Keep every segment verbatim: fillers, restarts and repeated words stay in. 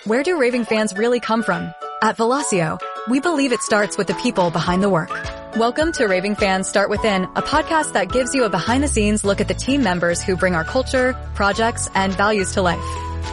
Where do raving fans really come from? At Velocio, we believe it starts with the people behind the work. Welcome to Raving Fans Start Within, a podcast that gives you a behind-the-scenes look at the team members who bring our culture, projects, and values to life.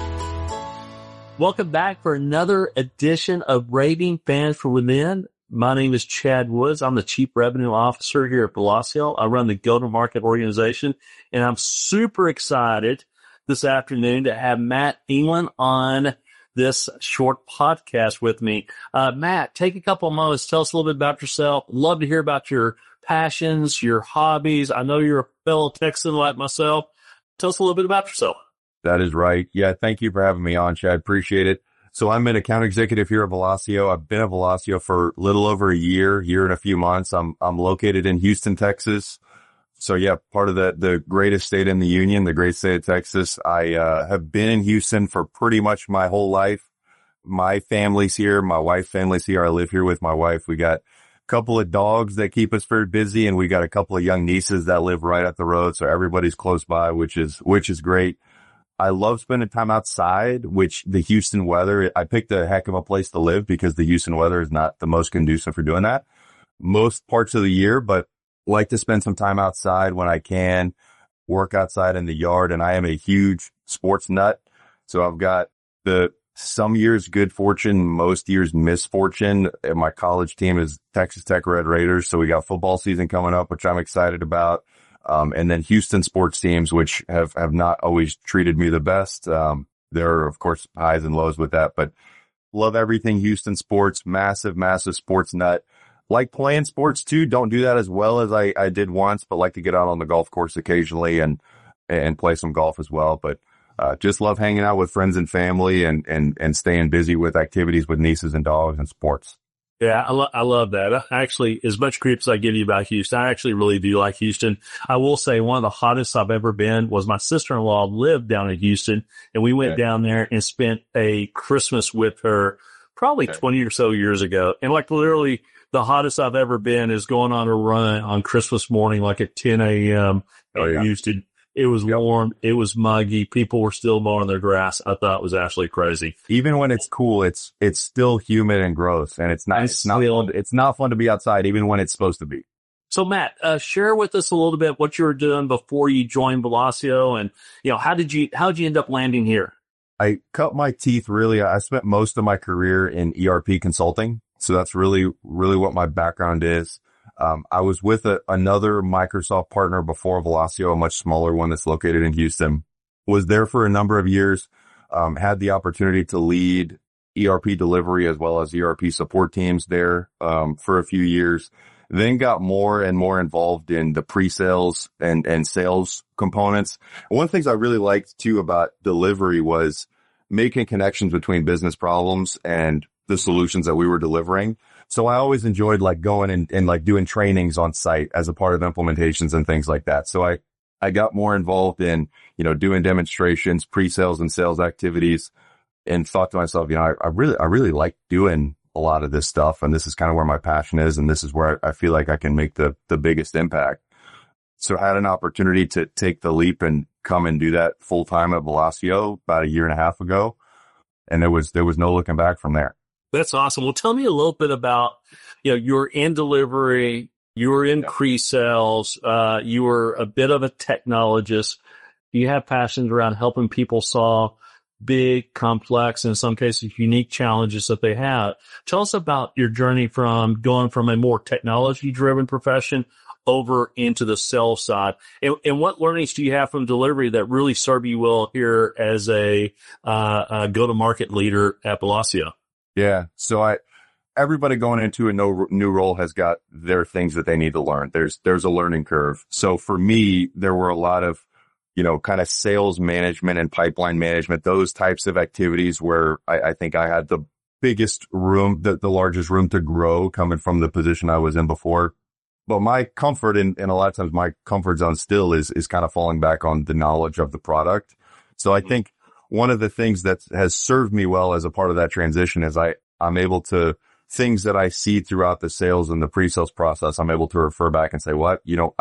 Welcome back for another edition of Raving Fans from Within. My name is Chad Woods. I'm the Chief Revenue Officer here at Velocio. I run the go-to-market organization, and I'm super excited this afternoon to have Matt England on this short podcast with me. Uh, Matt, take a couple of moments. Tell us a little bit about yourself. Love to hear about your passions, your hobbies. I know you're a fellow Texan like myself. Tell us a little bit about yourself. That is right. Yeah, thank you for having me on, Chad. Appreciate it. So I'm an account executive here at Velocio. I've been at Velocio for a little over a year, year and a few months. I'm I'm located in Houston, Texas. So yeah, part of the, the greatest state in the union, the great state of Texas. I, uh, have been in Houston for pretty much my whole life. My family's here. My wife's family's here. I live here with my wife. We got a couple of dogs that keep us very busy, and we got a couple of young nieces that live right up the road. So everybody's close by, which is, which is great. I love spending time outside, which the Houston weather, I picked a heck of a place to live because the Houston weather is not the most conducive for doing that most parts of the year, but like to spend some time outside when I can, work outside in the yard. And I am a huge sports nut. So I've got the some years good fortune, most years misfortune. And my college team is Texas Tech Red Raiders. So we got football season coming up, which I'm excited about. Um, and then Houston sports teams, which have, have not always treated me the best. Um, there are, of course, highs and lows with that, but love everything Houston sports, massive, massive sports nut. Like playing sports too. Don't do that as well as I, I did once, but like to get out on the golf course occasionally and, and play some golf as well. But, uh, just love hanging out with friends and family and, and, and staying busy with activities with nieces and dogs and sports. Yeah, I, lo- I love that. I actually, as much creep as I give you about Houston, I actually really do like Houston. I will say one of the hottest I've ever been was my sister-in-law lived down in Houston, and we went okay. down there and spent a Christmas with her probably okay. twenty or so years ago. And like literally the hottest I've ever been is going on a run on Christmas morning, like at ten a.m. Oh, in yeah. Houston. It was yep. warm. It was muggy. People were still mowing their grass. I thought it was actually crazy. Even when it's cool, it's, it's still humid and gross, and it's not, it's not, fun, it's not fun to be outside even when it's supposed to be. So Matt, uh, share with us a little bit what you were doing before you joined Velocio, and, you know, how did you, how did you end up landing here? I cut my teeth really. I spent most of my career in E R P consulting. So that's really, really what my background is. Um, I was with a, another Microsoft partner before Velocio, a much smaller one that's located in Houston. Was there for a number of years, um, had the opportunity to lead E R P delivery as well as E R P support teams there, um, for a few years. Then got more and more involved in the pre-sales and, and sales components. One of the things I really liked too about delivery was making connections between business problems and the solutions that we were delivering. So I always enjoyed like going and, and like doing trainings on site as a part of implementations and things like that. So I, I got more involved in, you know, doing demonstrations, pre-sales and sales activities, and thought to myself, you know, I, I really, I really like doing a lot of this stuff. And this is kind of where my passion is. And this is where I, I feel like I can make the, the biggest impact. So I had an opportunity to take the leap and come and do that full time at Velocio about a year and a half ago. And there was, there was no looking back from there. That's awesome. Well, tell me a little bit about, you know, you're in delivery, you were in pre-sales, uh, you were a bit of a technologist. You have passions around helping people solve big, complex, in some cases, unique challenges that they have. Tell us about your journey from going from a more technology-driven profession over into the sales side. And, and what learnings do you have from delivery that really serve you well here as a, uh, a go-to-market leader at Velocio? Yeah. So I, everybody going into a no, new role has got their things that they need to learn. There's, there's a learning curve. So for me, there were a lot of, you know, kind of sales management and pipeline management, those types of activities where I, I think I had the biggest room, the, the largest room to grow coming from the position I was in before. But my comfort and, and a lot of times my comfort zone still is, is kind of falling back on the knowledge of the product. So I think one of the things that has served me well as a part of that transition is I, I'm able to, things that I see throughout the sales and the pre-sales process, I'm able to refer back and say, what, you know, I've,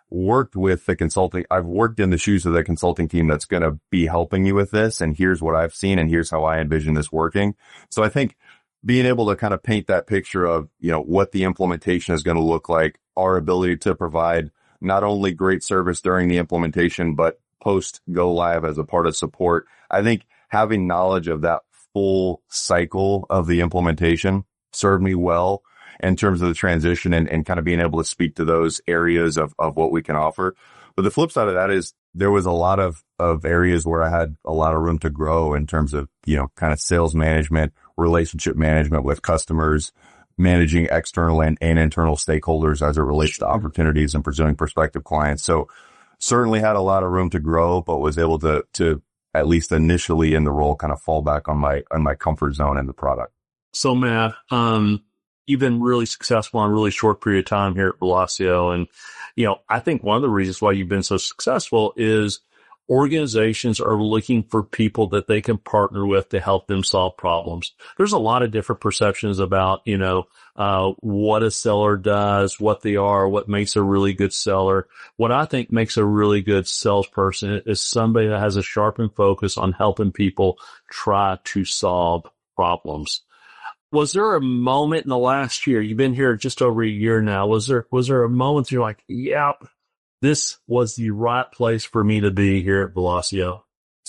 worked with the consulting, I've worked in the shoes of the consulting team that's going to be helping you with this. And here's what I've seen and here's how I envision this working. So I think being able to kind of paint that picture of, you know, what the implementation is going to look like, our ability to provide not only great service during the implementation, but post go live as a part of support. I think having knowledge of that full cycle of the implementation served me well in terms of the transition and, and kind of being able to speak to those areas of, of what we can offer. But the flip side of that is there was a lot of, of areas where I had a lot of room to grow in terms of, you know, kind of sales management, relationship management with customers, managing external and, and internal stakeholders as it relates to opportunities and pursuing prospective clients. So certainly had a lot of room to grow, but was able to, to at least initially in the role kind of fall back on my, on my comfort zone in the product. So Matt, um, you've been really successful in a really short period of time here at Velocio. And, you know, I think one of the reasons why you've been so successful is organizations are looking for people that they can partner with to help them solve problems. There's a lot of different perceptions about, you know, uh, what a seller does, what they are, what makes a really good seller. What I think makes a really good salesperson is somebody that has a sharpened focus on helping people try to solve problems. Was there a moment in the last year, you've been here just over a year now, was there, was there a moment you're like, yep, this was the right place for me to be here at Velocio?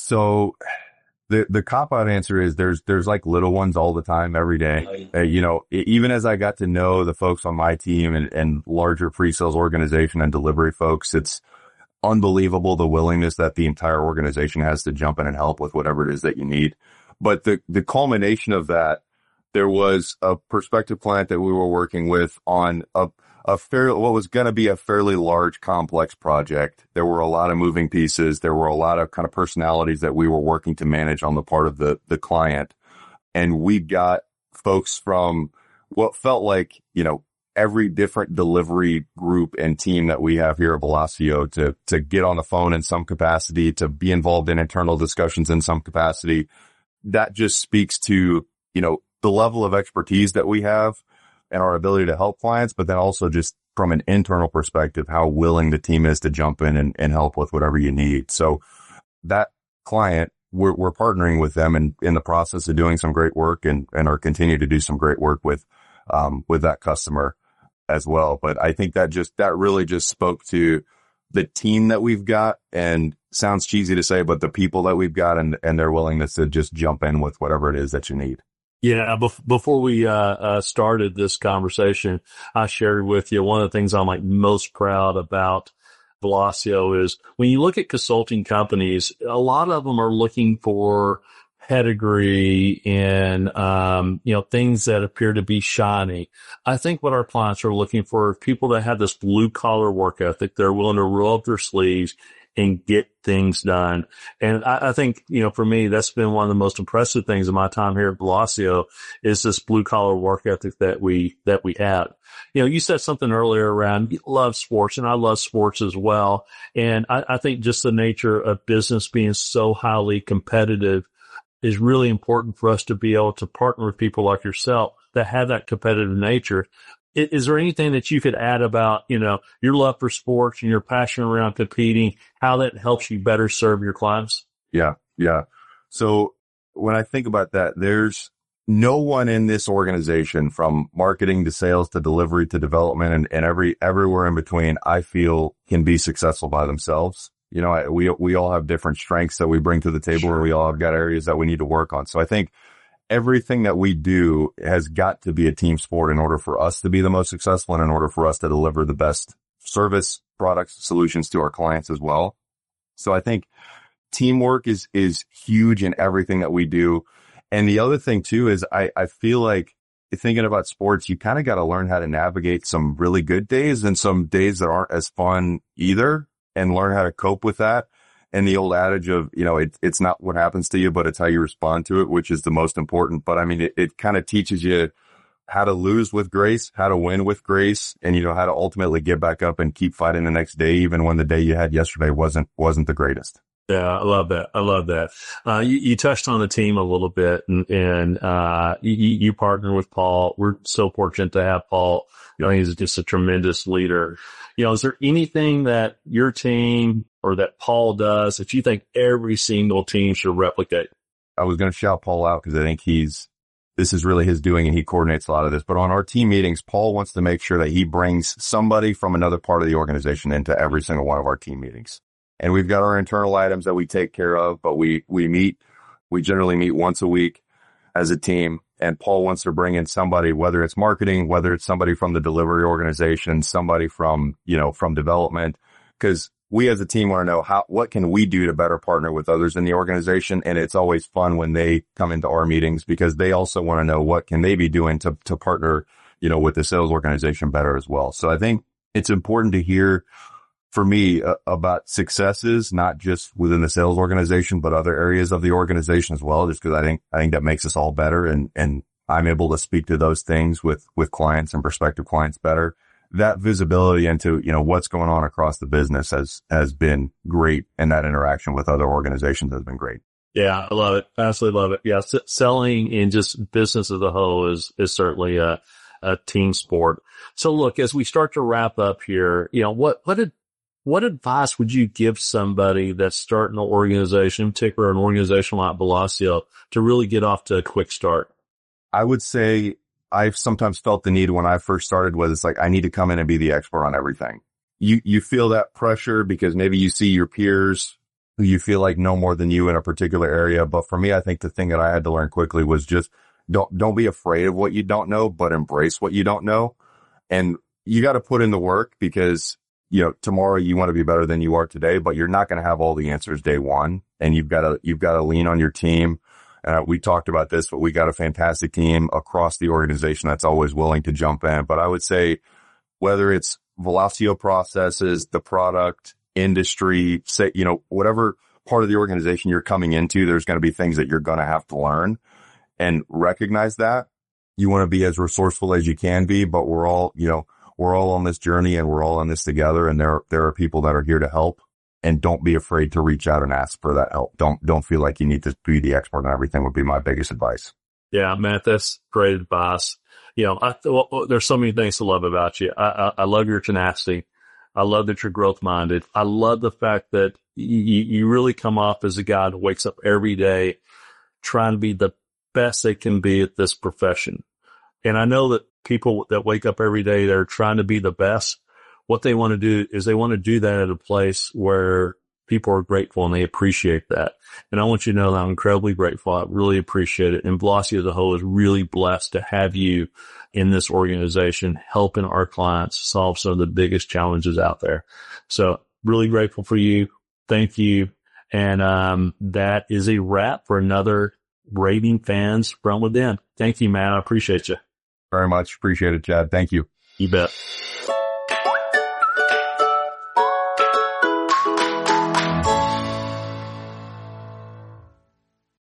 So the, the cop-out answer is there's, there's like little ones all the time, every day. Uh, you know, even as I got to know the folks on my team and, and larger pre-sales organization and delivery folks, it's unbelievable the willingness that the entire organization has to jump in and help with whatever it is that you need. But the, the culmination of that, there was a prospective client that we were working with on a, a fair, what was going to be a fairly large, complex project. There were a lot of moving pieces. There were a lot of kind of personalities that we were working to manage on the part of the, the client. And we got folks from what felt like, you know, every different delivery group and team that we have here at Velocio to, to get on the phone in some capacity, to be involved in internal discussions in some capacity. That just speaks to, you know, the level of expertise that we have and our ability to help clients, but then also just from an internal perspective, how willing the team is to jump in and, and help with whatever you need. So that client, we're, we're partnering with them and in the process of doing some great work and, and are continuing to do some great work with, um, with that customer as well. But I think that just, that really just spoke to the team that we've got, and sounds cheesy to say, but the people that we've got and, and their willingness to just jump in with whatever it is that you need. Yeah, bef- before we uh, uh started this conversation, I shared with you one of the things I'm like most proud about Velocio is when you look at consulting companies, a lot of them are looking for pedigree and um you know things that appear to be shiny. I think what our clients are looking for are people that have this blue collar work ethic. They're willing to roll up their sleeves and get things done. And I, I think, you know, for me, that's been one of the most impressive things in my time here at Velocio is this blue collar work ethic that we, that we have. You know, you said something earlier around you love sports, and I love sports as well. And I, I think just the nature of business being so highly competitive is really important for us to be able to partner with people like yourself that have that competitive nature. Is there anything that you could add about, you know, your love for sports and your passion around competing, how that helps you better serve your clients? Yeah. Yeah. So when I think about that, there's no one in this organization from marketing to sales to delivery to development and, and every, everywhere in between, I feel can be successful by themselves. You know, I, we, we all have different strengths that we bring to the table, sure. And we all have got areas that we need to work on. So I think everything that we do has got to be a team sport in order for us to be the most successful and in order for us to deliver the best service, products, solutions to our clients as well. So I think teamwork is, is huge in everything that we do. And the other thing too is I, I feel like thinking about sports, you kind of got to learn how to navigate some really good days and some days that aren't as fun either and learn how to cope with that. And the old adage of, you know, it, it's not what happens to you, but it's how you respond to it, which is the most important. But I mean, it, it kind of teaches you how to lose with grace, how to win with grace, and, you know, how to ultimately get back up and keep fighting the next day, even when the day you had yesterday wasn't, wasn't the greatest. Yeah, I love that. I love that. Uh, you, you touched on the team a little bit, and, and uh, you, you partner with Paul. We're so fortunate to have Paul. You know, he's just a tremendous leader. You know, is there anything that your team or that Paul does that you think every single team should replicate? I was going to shout Paul out because I think he's, this is really his doing and he coordinates a lot of this. But on our team meetings, Paul wants to make sure that he brings somebody from another part of the organization into every single one of our team meetings. And we've got our internal items that we take care of, but we, we meet, we generally meet once a week as a team. And Paul wants to bring in somebody, whether it's marketing, whether it's somebody from the delivery organization, somebody from, you know, from development, because we as a team want to know how, what can we do to better partner with others in the organization? And it's always fun when they come into our meetings because they also want to know what can they be doing to, to partner, you know, with the sales organization better as well. So I think it's important to hear for me uh, about successes, not just within the sales organization, but other areas of the organization as well, just because I think, I think that makes us all better. And, and I'm able to speak to those things with, with clients and prospective clients better. That visibility into, you know, what's going on across the business has, has been great. And that interaction with other organizations has been great. Yeah, I love it. Absolutely love it. Yeah. S- selling and just business as a whole is, is certainly a, a team sport. So look, as we start to wrap up here, you know, what, what did, What advice would you give somebody that's starting an organization, in particular an organization like Velocio, to really get off to a quick start? I would say I've sometimes felt the need when I first started was it's like, I need to come in and be the expert on everything. You, you feel that pressure because maybe you see your peers who you feel like know more than you in a particular area. But for me, I think the thing that I had to learn quickly was just don't, don't be afraid of what you don't know, but embrace what you don't know. And you got to put in the work because you know, tomorrow you want to be better than you are today, but you're not going to have all the answers day one. And you've got to, you've got to lean on your team. Uh, we talked about this, but we got a fantastic team across the organization that's always willing to jump in. But I would say whether it's Velocio processes, the product, industry, say, you know, whatever part of the organization you're coming into, there's going to be things that you're going to have to learn and recognize that. You want to be as resourceful as you can be, but we're all, you know, we're all on this journey and we're all on this together. And there, there are people that are here to help, and don't be afraid to reach out and ask for that help. Don't, don't feel like you need to be the expert on everything would be my biggest advice. Yeah, Matt, that's great advice. You know, I, well, there's so many things to love about you. I, I, I love your tenacity. I love that you're growth minded. I love the fact that you, you really come off as a guy that wakes up every day trying to be the best they can be at this profession. And I know that people that wake up every day, they're trying to be the best. What they want to do is they want to do that at a place where people are grateful and they appreciate that. And I want you to know that I'm incredibly grateful. I really appreciate it. And Velocio as a whole is really blessed to have you in this organization, helping our clients solve some of the biggest challenges out there. So really grateful for you. Thank you. And um that is a wrap for another Raving Fans from Within. Thank you, man. I appreciate you. Very much. Appreciate it, Chad. Thank you. You bet.